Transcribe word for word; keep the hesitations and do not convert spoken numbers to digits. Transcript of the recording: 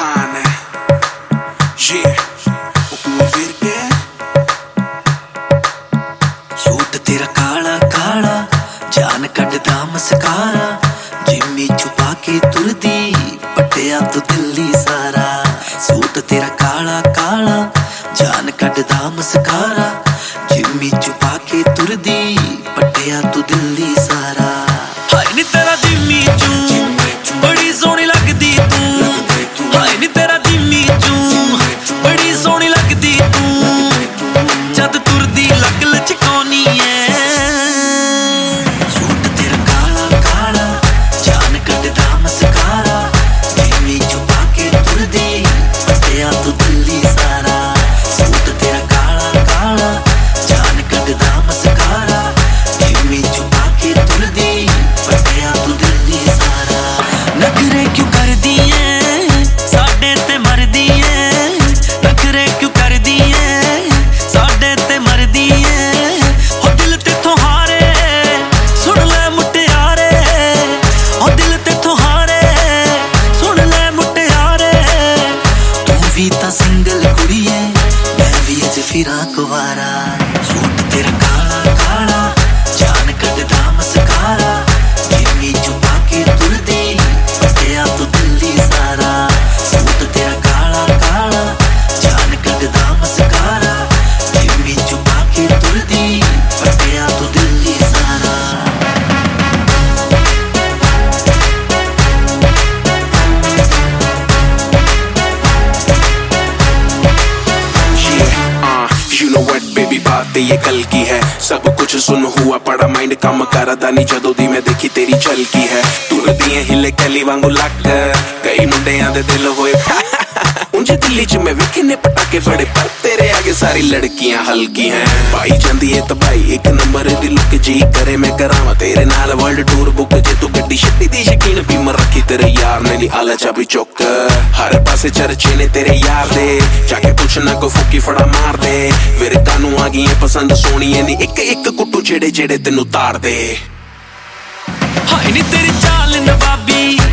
Hane Yeah ਉਹ ਵੀਰ ਕੇ suit तेरा काला काला जान कड्डदा मस्कारा जिम्मी छुपा के तुरदी पट्टिया तो दिल्ली सारा सूट तेरा काला काला जान कड्डदा मस्कारा जिम्मी छुपा के तुरदी पट्टिया तो दिल्ली सारा हाय नी तेरा जिम्मी चू बड़ी सोहनी लगदी तू हाय नी तेरा जिम्मी चू बड़ी सोहनी लगदी तू जद तुरदी लग लचकानी है सूट तेरा काला काला जान कड्डदा मस्कारा जिम्मी छुपा के तुरदी पट्टिया तो दिल्ली सारा सूट तेरा काला काला जान कड्डदा मस्कारा जिम्मी छुपा के तुरदी पट्टिया तो दिल्ली सारा नखरे क्यों करदी है साडे ते मरदी है नखरे क्यों करदी है साडे ते मरदी है हो दिल तेथों हारे सुन ले मुटियारे हो दिल तेथों हारे सुन ले मुटियारे तू भी तां सिंगल कुड़ी है मैं भी अज फिरां कुवारा सूट तेरा काला काला जान कड्डदा मस्कारा जिम्मी छुपा के तुरदी पट्टिया तो दिल्ली सारा सूट तेरा काला काला जान कड्डदा मस्कारा जिम्मी छुपा के तुरदी पट्टिया तो दिल्ली सारा You know what baby बात ये कल की है सब कुछ सुन हुआ पड़ा माइंड काम करदा नहीं जदों दी मैं देखी तेरी झलकी है तुरदी हिले कली वांगू लक कई मुंडियां दे दिल होए उंजे दिल्ली च मैं विखने पटाके बड़े पर तेरे आगे सारी लड़कियां हल्की हैं पाई जांदी है तबाई एक नंबर दी लुक जी करे मैं करावां तेरे नाल वर्ल्ड टूर बुक जे तू गड्डी छड्डी दी शकीन भी मर रखी तेरे यार ने ली आला चाबी चुक हर पासे चर्चे ने तेरे यार दे जाके कुछ ना को फुकी फड़ा मार दे फिर कानू आ गई है पसंद सोनी है नी एक एक कुट्टू जेड़े जेड़े तेनू तार दे हाय नी तेरी चाल नवाबी